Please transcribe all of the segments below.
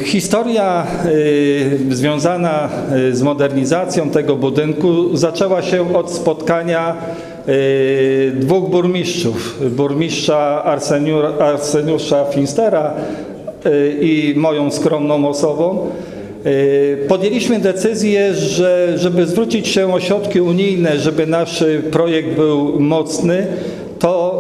Historia związana z modernizacją tego budynku zaczęła się od spotkania dwóch burmistrzów. Burmistrza Arseniusza Finstera i moją skromną osobą. Podjęliśmy decyzję, żeby zwrócić się o środki unijne, żeby nasz projekt był mocny, to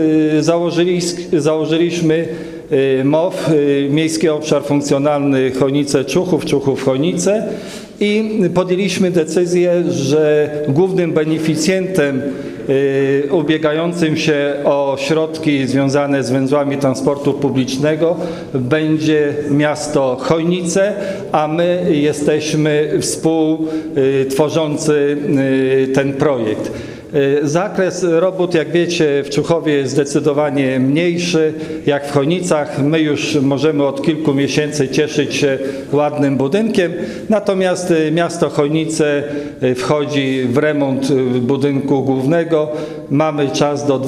założyliśmy MOF, Miejski Obszar Funkcjonalny Chojnice-Człuchów, Człuchów-Chojnice, i podjęliśmy decyzję, że głównym beneficjentem ubiegającym się o środki związane z węzłami transportu publicznego będzie miasto Chojnice, a my jesteśmy współtworzący ten projekt. Zakres robót, jak wiecie, w Człuchowie jest zdecydowanie mniejszy jak w Chojnicach. My już możemy od kilku miesięcy cieszyć się ładnym budynkiem, natomiast miasto Chojnice wchodzi w remont budynku głównego. Mamy czas do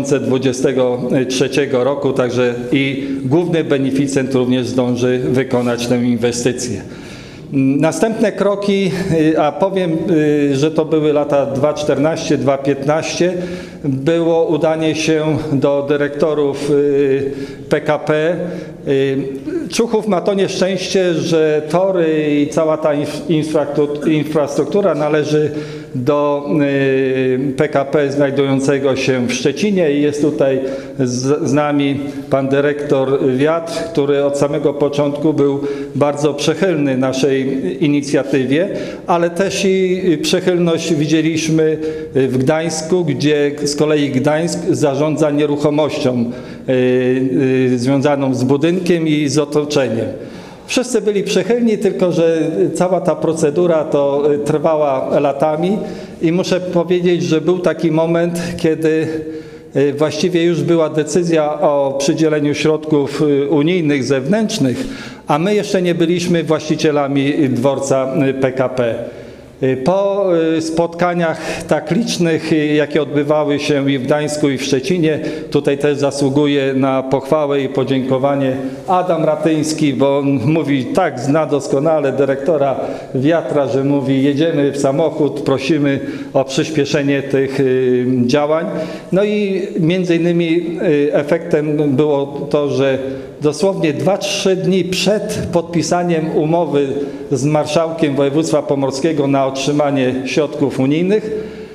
2023 roku, także i główny beneficjent również zdąży wykonać tę inwestycję. Następne kroki, a powiem, że to były lata 2014-2015, było udanie się do dyrektorów PKP. Człuchów ma to nieszczęście, że tory i cała ta infrastruktura należy do PKP znajdującego się w Szczecinie i jest tutaj z nami pan dyrektor Wiatr, który od samego początku był bardzo przychylny naszej inicjatywie, ale też i przychylność widzieliśmy w Gdańsku, gdzie z kolei Gdańsk zarządza nieruchomością związaną z budynkiem i z otoczeniem. Wszyscy byli przychylni, tylko że cała ta procedura to trwała latami i muszę powiedzieć, że był taki moment, kiedy właściwie już była decyzja o przydzieleniu środków unijnych, zewnętrznych, a my jeszcze nie byliśmy właścicielami dworca PKP. Po spotkaniach tak licznych, jakie odbywały się i w Gdańsku, i w Szczecinie, tutaj też zasługuje na pochwałę i podziękowanie Adam Ratyński, bo on mówi, tak zna doskonale dyrektora Wiatra, że mówi, jedziemy w samochód, prosimy o przyspieszenie tych działań. No i między innymi efektem było to, że dosłownie 2-3 dni przed podpisaniem umowy z marszałkiem województwa pomorskiego na otrzymanie środków unijnych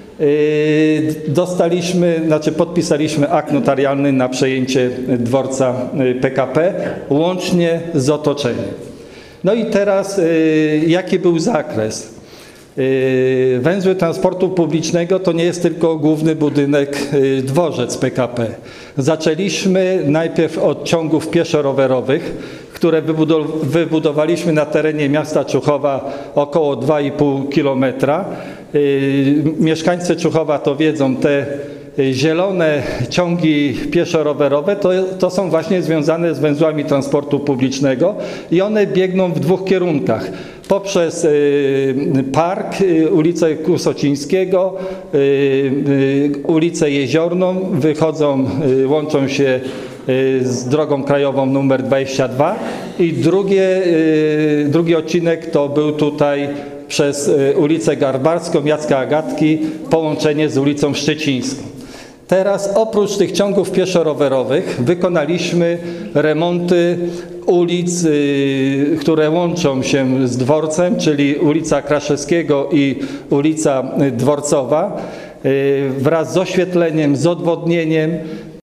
podpisaliśmy akt notarialny na przejęcie dworca PKP łącznie z otoczeniem. No i teraz jaki był zakres? Węzły transportu publicznego to nie jest tylko główny budynek dworzec PKP. Zaczęliśmy najpierw od ciągów pieszo-rowerowych, które wybudowaliśmy na terenie miasta Człuchowa około 2,5 kilometra. Mieszkańcy Człuchowa to wiedzą, te zielone ciągi pieszo-rowerowe to są właśnie związane z węzłami transportu publicznego i one biegną w dwóch kierunkach. Poprzez park, ulicę Kusocińskiego, ulicę Jeziorną, łączą się z drogą krajową numer 22 i drugi odcinek to był tutaj przez ulicę Garbarską, Jacka Agatki, połączenie z ulicą Szczecińską. Teraz oprócz tych ciągów pieszo-rowerowych wykonaliśmy remonty ulic, które łączą się z dworcem, czyli ulica Kraszewskiego i ulica Dworcowa, wraz z oświetleniem, z odwodnieniem.